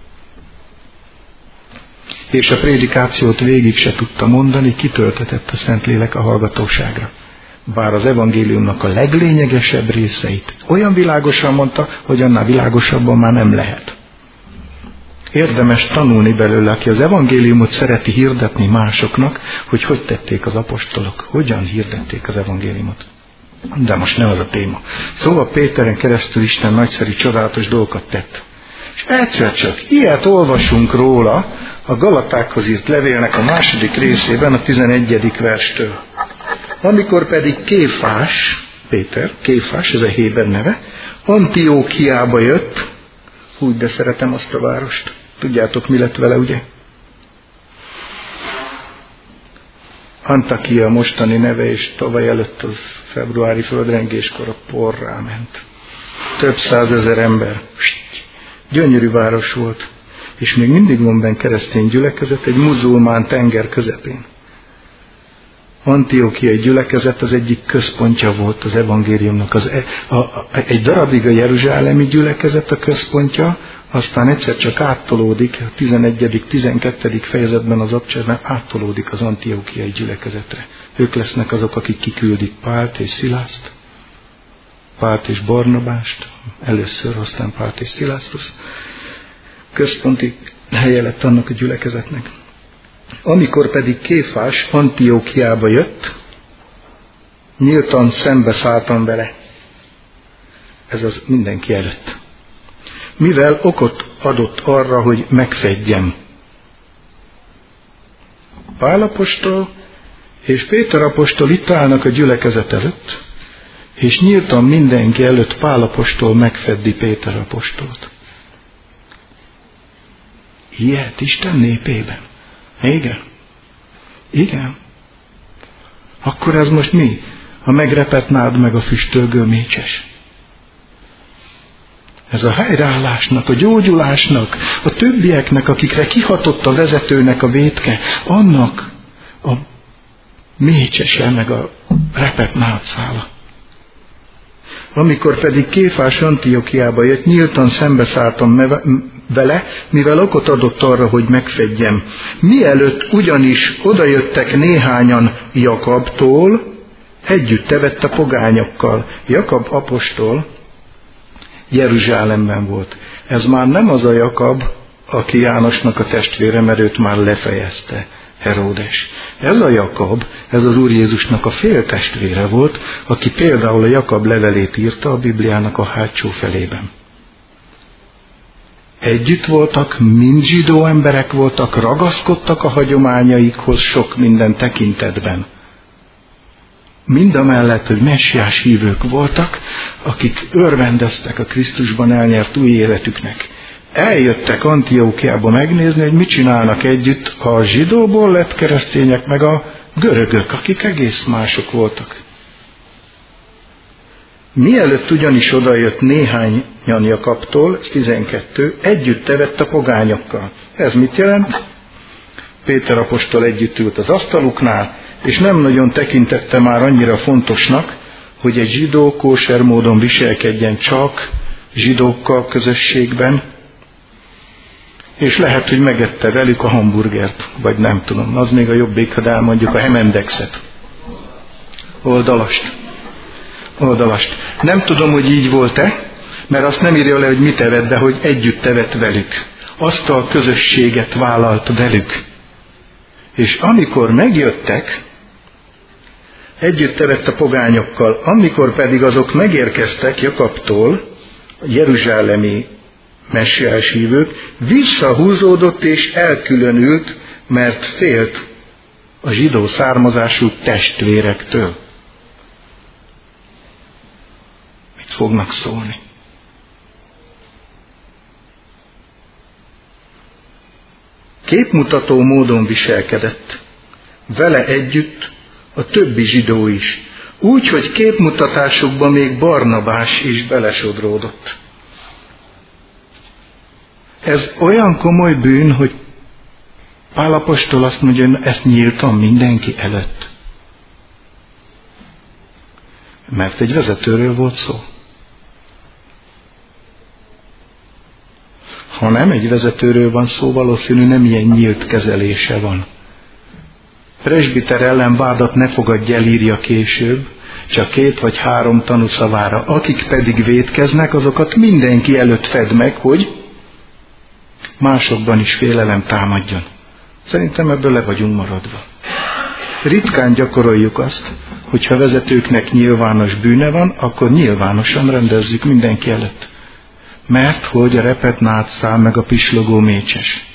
És a prédikációt végig se tudta mondani, kitöltetett a Szentlélek a hallgatóságra. Bár az evangéliumnak a leglényegesebb részeit olyan világosan mondta, hogy annál világosabban már nem lehet. Érdemes tanulni belőle, aki az evangéliumot szereti hirdetni másoknak, hogy hogy tették az apostolok, hogyan hirdették az evangéliumot. De most nem az a téma. Szóval Péteren keresztül Isten nagyszerű, csodálatos dolgokat tett. És egyszer csak ilyet olvasunk róla a Galatákhoz írt levélnek a második részében, a tizenegyedik verstől. Amikor pedig Kéfás, Péter, Kéfás, ez a héber neve, Antiókiába jött, úgy, de szeretem azt a várost. Tudjátok, mi lett vele, ugye? Antakia mostani neve, és tavaly előtt az februári földrengéskor a porrá ment. Több százezer ember. Gyönyörű város volt. És még mindig van benne keresztény gyülekezet, egy muzulmán tenger közepén. Antiókiai gyülekezet az egyik központja volt az evangéliumnak. Az, a, a, egy darabig a jeruzsálemi gyülekezet a központja, aztán egyszer csak áttolódik, a tizenegyedik tizenkettedik fejezetben az Apostolokban áttolódik az antiókiai gyülekezetre. Ők lesznek azok, akik kiküldik Pált és Szilászt, Pált és Barnabást, először, aztán Pált és Szilásztus. Központi helye lett annak a gyülekezetnek. Amikor pedig Kéfás Antiókiába jött, nyíltan szembeszálltam vele. Ez az mindenki előtt. Mivel okot adott arra, hogy megfedjem. Pál apostol és Péter apostol itt állnak a gyülekezet előtt, és nyíltan mindenki előtt Pál apostol megfeddi Péter apostolt. Ilyet Isten népében. Igen. Igen. Akkor ez most mi? A megrepett nád meg a füstölgő mécses. Ez a helyreállásnak, a gyógyulásnak, a többieknek, akikre kihatott a vezetőnek a vétke, annak a mécsese meg a repett nádszála. Amikor pedig Kéfás Antiokiába jött, nyíltan szembeszálltam vele, mivel okot adott arra, hogy megfedjem. Mielőtt ugyanis odajöttek néhányan Jakabtól, együtt evett a pogányokkal. Jakab apostol Jeruzsálemben volt. Ez már nem az a Jakab, aki Jánosnak a testvére, mert őt már lefejezte Heródes. Ez a Jakab, ez az Úr Jézusnak a féltestvére volt, aki például a Jakab levelét írta a Bibliának a hátsó felében. Együtt voltak, mind zsidó emberek voltak, ragaszkodtak a hagyományaikhoz sok minden tekintetben. Mindamellett, hogy messiás hívők voltak, akik örvendeztek a Krisztusban elnyert új életüknek. Eljöttek Antiókiába megnézni, hogy mit csinálnak együtt a zsidóból lett keresztények, meg a görögök, akik egész mások voltak. Mielőtt ugyanis odajött néhányan Jakabtól, ez tizenkettő, együtt evett a pogányokkal. Ez mit jelent? Péter apostol együtt ült az asztaluknál, és nem nagyon tekintette már annyira fontosnak, hogy egy zsidó kóser módon viselkedjen csak zsidókkal közösségben, és lehet, hogy megette velük a hamburgert, vagy nem tudom, az még a jobbik, ha elmondjuk a Hemendexet. Oldalast. Oldalast. Nem tudom, hogy így volt-e, mert azt nem írja le, hogy mit evett, de hogy együtt evett velük. Azt a közösséget vállalt velük. És amikor megjöttek, együtt evett a pogányokkal, amikor pedig azok megérkeztek Jakabtól, a jeruzsálemi messiás hívők, visszahúzódott és elkülönült, mert félt a zsidó származású testvérektől. Mit fognak szólni? Képmutató módon viselkedett, vele együtt a többi zsidó is, úgy, hogy képmutatásukba még Barnabás is belesodródott. Ez olyan komoly bűn, hogy Pál apostol azt mondja, hogy ezt nyíltan mindenki előtt. Mert egy vezetőről volt szó. Ha nem egy vezetőről van szó, valószínű nem ilyen nyílt kezelése van. Presbiter ellen vádat ne fogadj el, írja később, csak két vagy három tanúszavára. Akik pedig vétkeznek, azokat mindenki előtt fedd meg, hogy másokban is félelem támadjon. Szerintem ebből le vagyunk maradva. Ritkán gyakoroljuk azt, hogyha vezetőknek nyilvános bűne van, akkor nyilvánosan rendezzük mindenki előtt. Mert hogy a repet nátszál meg a pislogó mécses.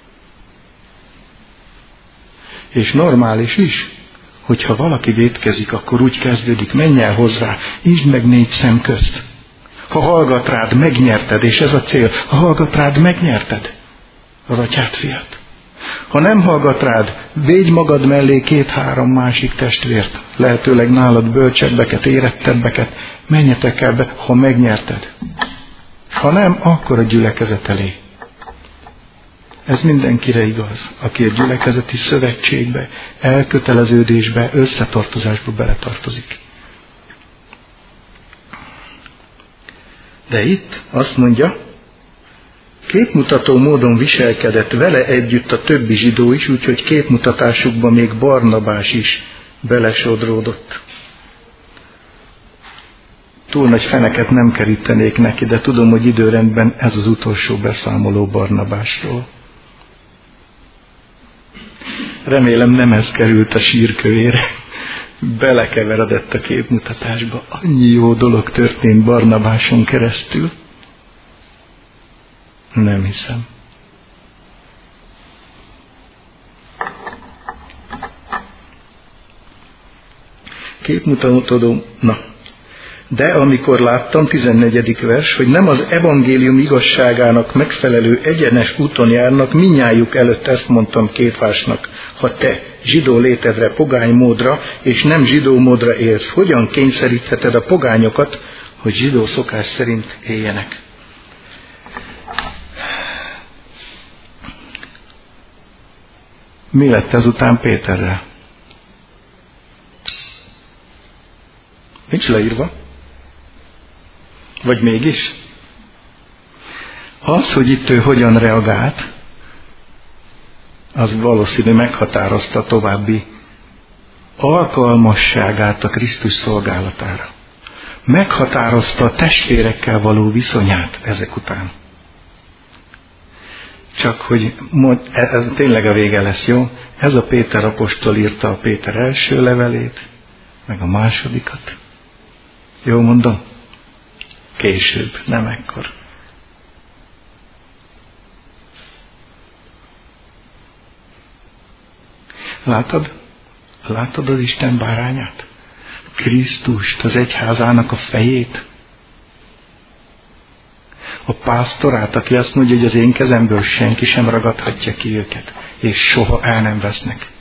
És normális is, hogyha valaki vétkezik, akkor úgy kezdődik, menj el hozzá, ízd meg négy szem közt. Ha hallgat rád, megnyerted, és ez a cél, ha hallgat rád, megnyerted az atyát, fiat. Ha nem hallgat rád, védj magad mellé két-három másik testvért, lehetőleg nálad bölcsebbeket, érettebbeket, menjetek el be, ha megnyerted. Ha nem, akkor a gyülekezet elé. Ez mindenkire igaz, aki a gyülekezeti szövetségbe, elköteleződésbe, összetartozásba beletartozik. De itt azt mondja, képmutató módon viselkedett vele együtt a többi zsidó is, úgyhogy képmutatásukban még Barnabás is belesodródott. Túl nagy feneket nem kerítenék neki, de tudom, hogy időrendben ez az utolsó beszámoló Barnabásról. Remélem nem ez került a sírkövére. Belekeveredett a képmutatásba. Annyi jó dolog történt Barnabáson keresztül. Nem hiszem. Képmutató, na. De amikor láttam, tizennegyedik vers, hogy nem az evangélium igazságának megfelelő egyenes úton járnak, mindnyájuk előtt ezt mondtam Kéfásnak, ha te zsidó létedre, pogány módra, és nem zsidó módra élsz, hogyan kényszerítheted a pogányokat, hogy zsidó szokás szerint éljenek? Mi lett ezután Péterrel? Nincs leírva. Vagy mégis? Az, hogy itt ő hogyan reagált, az valószínű meghatározta a további alkalmasságát a Krisztus szolgálatára. Meghatározta a testvérekkel való viszonyát ezek után. Csak hogy mond, ez tényleg a vége lesz, jó? Ez a Péter apostol írta a Péter első levelét, meg a másodikat. Jó mondom? Később, nem ekkor. Látod? Látod az Isten bárányát? Krisztust, az egyházának a fejét? A pásztorát, aki azt mondja, hogy az én kezemből senki sem ragadhatja ki őket, és soha el nem vesznek.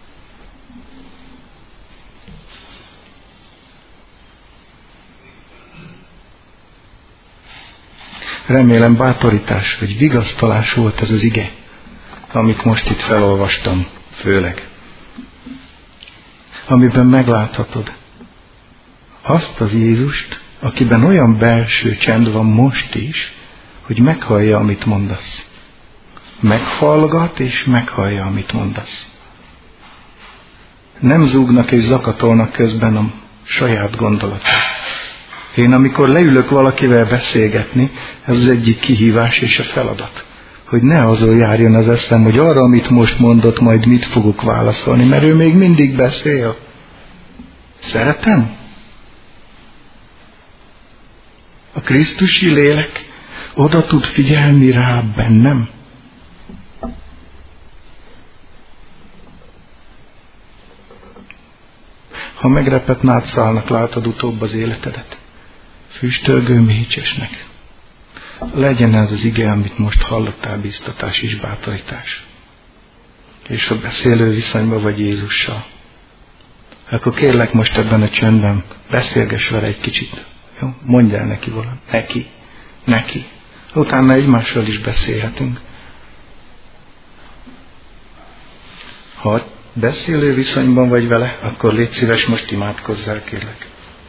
Remélem bátorítás, vagy vigasztalás volt ez az ige, amit most itt felolvastam, főleg. Amiben megláthatod, Azt az Jézust, akiben olyan belső csend van most is, hogy meghallja, amit mondasz. Meghallgat és meghallja, amit mondasz. Nem zúgnak és zakatolnak közben a saját gondolatok. Én amikor leülök valakivel beszélgetni, ez az egyik kihívás és a feladat. Hogy ne azon járjon az eszem, hogy arra, amit most mondott, majd mit fogok válaszolni, mert ő még mindig beszél. Szeretem? A Krisztusi lélek oda tud figyelni rá bennem. Ha megrepett nátszálnak látod utóbb az életedet, füstölgő mécsesnek, legyen ez az ige, amit most hallottál, biztatás és bátorítás. És ha beszélő viszonyban vagy Jézussal, akkor kérlek most ebben a csendben, beszélgess vele egy kicsit. Jó? Mondj el neki valamit. Neki. Neki. Utána egymással is beszélhetünk. Ha beszélő viszonyban vagy vele, akkor légy szíves, most imádkozzál, kérlek.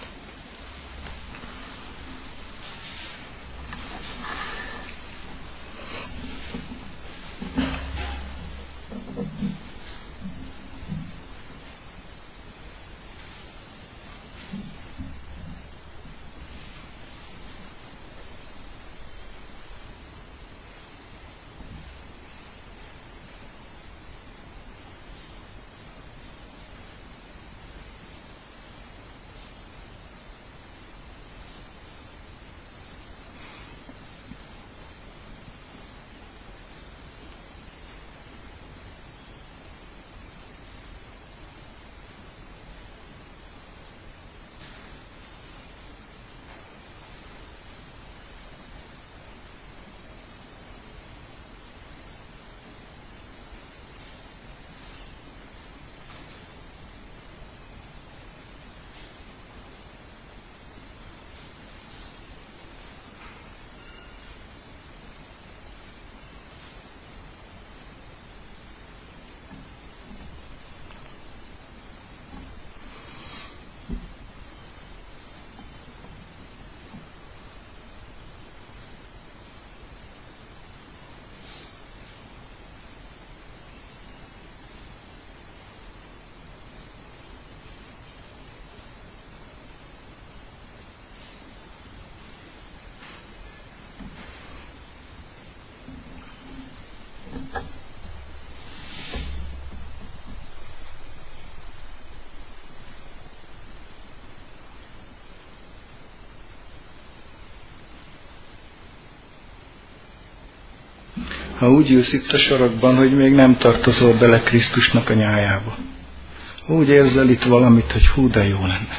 Ha úgy ülsz itt a sarokban, hogy még nem tartozol bele Krisztusnak a nyájába, úgy érzel itt valamit, hogy hú, de jó lenne.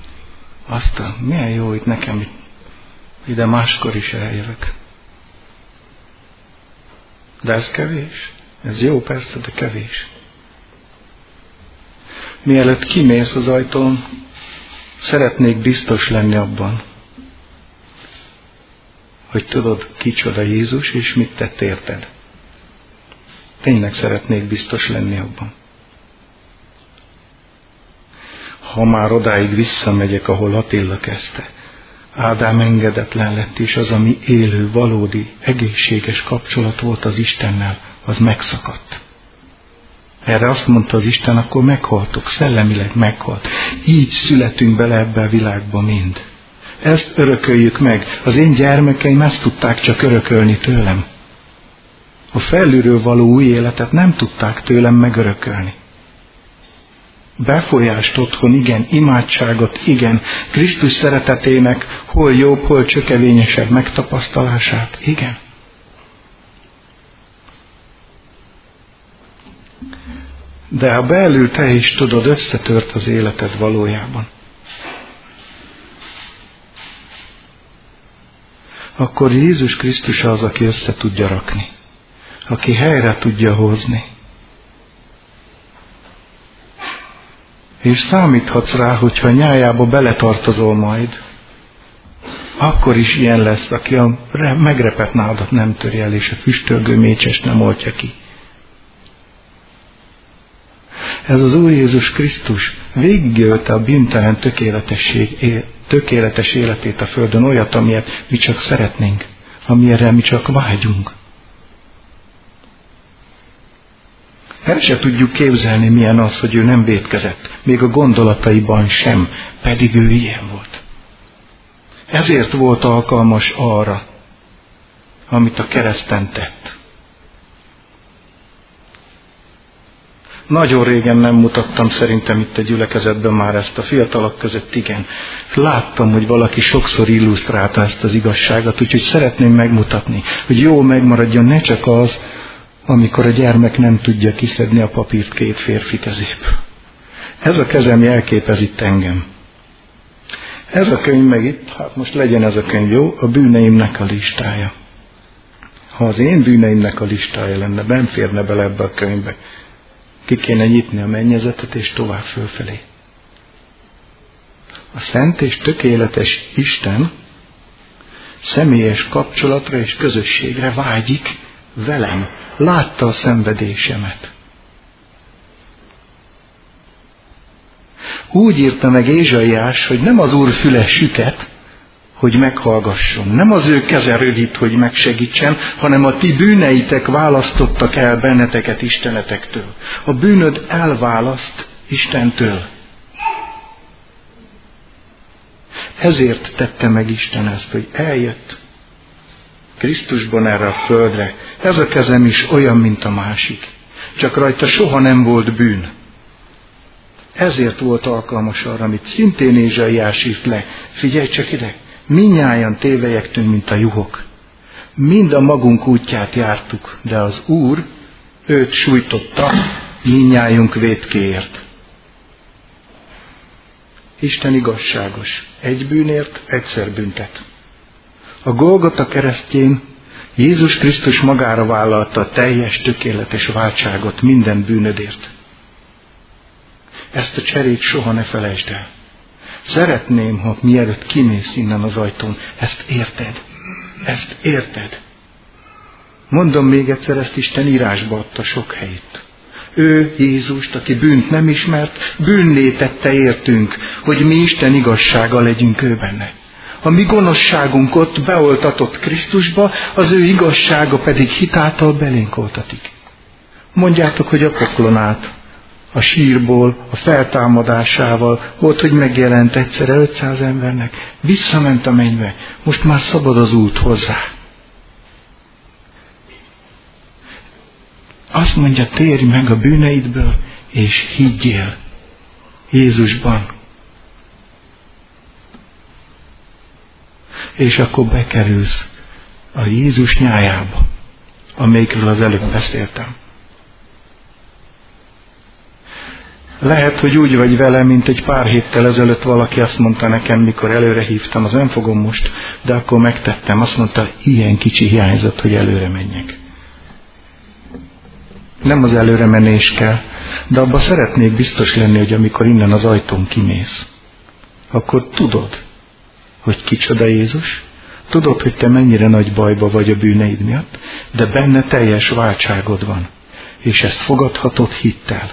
Aztán milyen jó, hogy nekem itt, ide máskor is eljövök. De ez kevés. Ez jó persze, de kevés. Mielőtt kimész az ajtón, szeretnék biztos lenni abban, hogy tudod, kicsoda Jézus, és mit tett érted. Tényleg szeretnék biztos lenni abban. Ha már odáig visszamegyek, ahol Attila kezdte, Ádám engedetlen lett, és az, ami élő, valódi, egészséges kapcsolat volt az Istennel, az megszakadt. Erre azt mondta az Isten, akkor meghaltok, szellemileg meghalt. Így születünk bele ebbe a világba mind. Ezt örököljük meg. Az én gyermekeim ezt tudták csak örökölni tőlem. A felülről való új életet nem tudták tőlem megörökölni. Befolyást otthon, igen, imádságot, igen, Krisztus szeretetének hol jobb, hol csökevényesebb megtapasztalását, igen. De ha belül te is tudod, összetört az életed valójában, akkor Jézus Krisztus az, aki össze tudja rakni, aki helyre tudja hozni. És számíthatsz rá, hogyha nyájába beletartozol majd, akkor is ilyen lesz, aki a megrepett nádat nem töri el, és a füstölgő mécsest nem oltja ki. Ez az Úr Jézus Krisztus végigélte a bűntelen tökéletesség, tökéletes életét a földön, olyat, amilyet mi csak szeretnénk, amire mi csak vágyunk. El se tudjuk képzelni, milyen az, hogy ő nem vétkezett, még a gondolataiban sem, pedig ő ilyen volt. Ezért volt alkalmas arra, amit a kereszten tett. Nagyon régen nem mutattam szerintem itt a gyülekezetben már ezt, a fiatalok között igen. Láttam, hogy valaki sokszor illusztrálta ezt az igazságot, úgyhogy szeretném megmutatni, hogy jó megmaradjon, ne csak az, amikor a gyermek nem tudja kiszedni a papírt két férfi kezéből. Ez a kezem jelképez itt engem. Ez a könyv meg itt, hát most legyen ez a könyv, jó, a bűneimnek a listája. Ha az én bűneimnek a listája lenne, nem férne bele ebbe a könyvbe. Ki kéne nyitni a mennyezetet és tovább fölfelé. A szent és tökéletes Isten személyes kapcsolatra és közösségre vágyik velem. Látta a szenvedésemet. Úgy írta meg Ézsaiás, hogy nem az Úr füle süket, hogy meghallgasson. Nem az ő keze rövid, hogy megsegítsen, hanem a ti bűneitek választottak el benneteket istenetektől. A bűnöd elválaszt Istentől. Ezért tette meg Isten ezt, hogy eljött Krisztusban erre a földre. Ez a kezem is olyan, mint a másik. Csak rajta soha nem volt bűn. Ezért volt alkalmas arra, amit szintén Ézsaiás írt le. Figyelj csak ide! Mindnyájan tévejektünk, mint a juhok. Mind a magunk útját jártuk, de az Úr őt sújtotta mindnyájunk vétkéért. Isten igazságos. Egy bűnért egyszer büntet. A Golgota keresztjén Jézus Krisztus magára vállalta a teljes, tökéletes váltságot minden bűnödért. Ezt a cserét soha ne felejtsd el. Szeretném, ha mielőtt kimész innen az ajtón, ezt érted. Ezt érted. Mondom még egyszer, ezt Isten írásba adta sok helyt. Ő, Jézust, aki bűnt nem ismert, bűnné tette értünk, hogy mi Isten igazsága legyünk ő benne. A mi gonoszságunkat beoltatott Krisztusba, az ő igazsága pedig hitáltal belénk oltatik. Mondjátok, hogy a poklon át, a sírból, a feltámadásával volt, hogy megjelent egyszerre ötszáz embernek. Visszament a mennybe, most már szabad az út hozzá. Azt mondja, térj meg a bűneidből, és higgyél Jézusban. És akkor bekerülsz a Jézus nyájába, amelyikről az előbb beszéltem. Lehet, hogy úgy vagy vele, mint egy pár héttel ezelőtt valaki azt mondta nekem, mikor előre hívtam, az nem fogom most, de akkor megtettem. Azt mondta, ilyen kicsi hiányzott, hogy előre menjek. Nem az előre menés kell, de abban szeretnék biztos lenni, hogy amikor innen az ajtón kimész, akkor tudod, hogy kicsoda Jézus, tudod, hogy te mennyire nagy bajba vagy a bűneid miatt, de benne teljes váltságod van, és ezt fogadhatod hittel.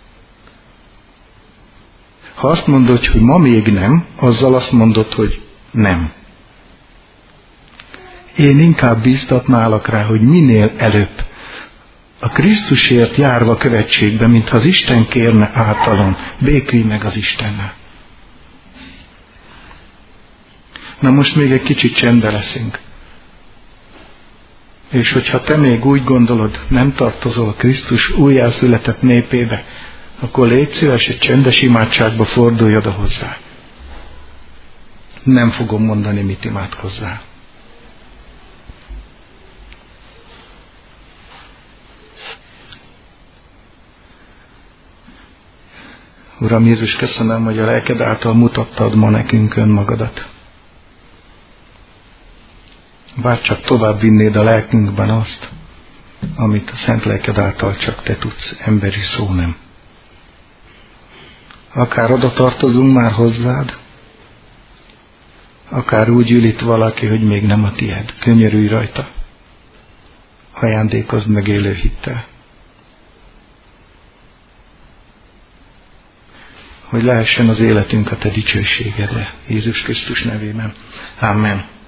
Ha azt mondod, hogy ma még nem, azzal azt mondod, hogy nem. Én inkább bíztatnálak rá, hogy minél előbb a Krisztusért járva követségbe, mintha az Isten kérne általon, békülj meg az Istennel. Na most még egy kicsit csendbe leszünk. És hogyha te még úgy gondolod, nem tartozol a Krisztus újjászületett népébe, akkor légy szíves, egy csendes imádságba fordulj oda hozzá. Nem fogom mondani, mit imádkozzál. Uram Jézus, köszönöm, hogy a lelked által mutattad ma nekünk önmagadat. Bár csak tovább vinnéd a lelkünkben azt, amit a szent lelked által csak te tudsz, emberi szó nem. Akár oda tartozunk már hozzád, akár úgy ül itt valaki, hogy még nem a tied. Könyörülj rajta. Ajándékozd meg élő hittel. hogy lehessen az életünk a te dicsőségedre. Jézus Krisztus nevében. Amen.